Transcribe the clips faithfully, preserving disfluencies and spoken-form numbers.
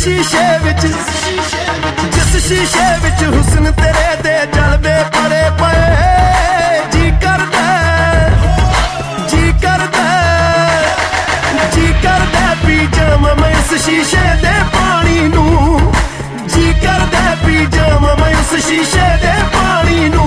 शीशे विच जिस शीशे विच हुस्न तेरे दे जलवे पड़े पए जी करदा जी करदा जी करदा पी जावां मैं उस शीशे दे पानी नू जी करदा पी जावां मैं उस शीशे दे पानी नू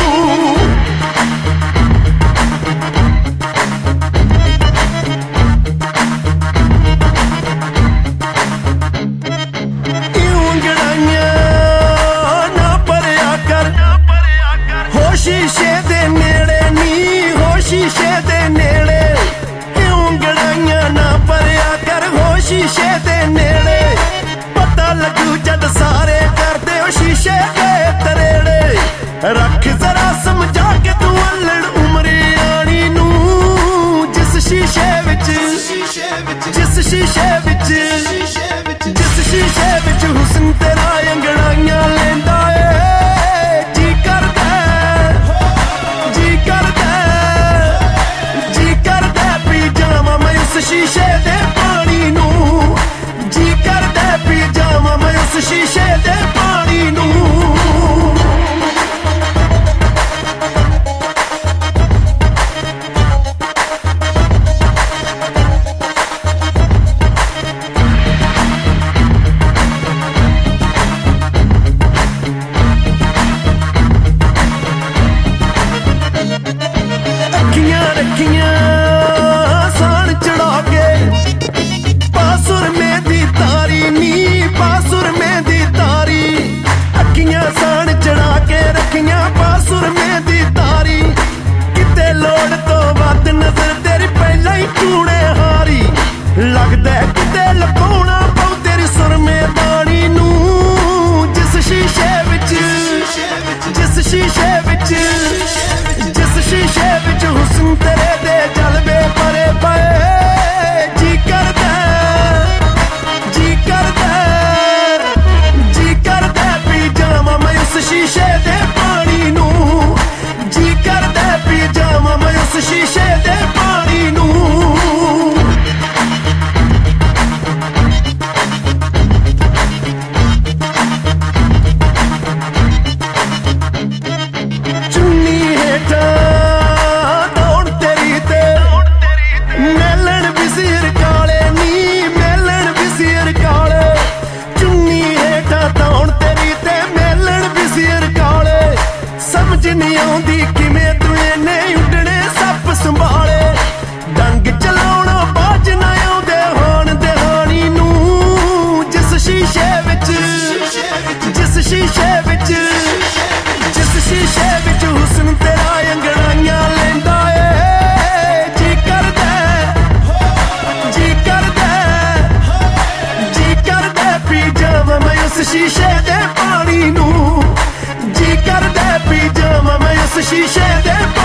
शीशे दे नेड़े नी हो शीशे दे नेड़े उंगड़ाइयां ना परया कर हो शीशे दे नेड़े पता लगू जद सारे करदे हो शीशे दे तरेड़े रख जरा समझा के तू अल्लड़ उमरे आनी नू जिस शीशे विच जिस शीशे विच जिस शीशे विच हुस्न तेरा अंगड़ाइयां लेंदा है शीशे दे पानी नू जी करदा पी जावां मैं उस शीशे दे पानी नू अखियां रखियां बासुर में दी तारी नी बासुर में दी तारी अखियां सान चढ़ा के रखियां बासुर में दी तारी किते लोड़ तो वध नजर तेरी पहला ही टूणे हारी लगदा किते लुकाउणा पऊ तेरी सुर में बाणी नू जिस शीशे विच जिस शीशे विच जिस शीशे विच हुस्न तेरे दे जलवे परे पए शीशे दे पानी नू जी करदा पी जावां मैं उस शीशे दे पानी नू चुन्नी हेठा दौड़ तेरी ते मेलण बिसिर काले नी मेलण बिसिर काले चुन्नी हेठा दौड़ तेरी ते समझ नहीं आउंदी किवें तू इन्ने उड्डणे सप संभाले डंग चलाउणा बाज ना आउंदे होण दहानी नू जिस शीशे विच जिस शीशे विच जिस शीशे विच हुस्न तेरा अंगड़ाइयां लेंदा ए जी करदा जी करदा जी करदा पी जावां मैं उस शीशे दे पानी नू जी करदा पी जावां मैं उस शीशे दे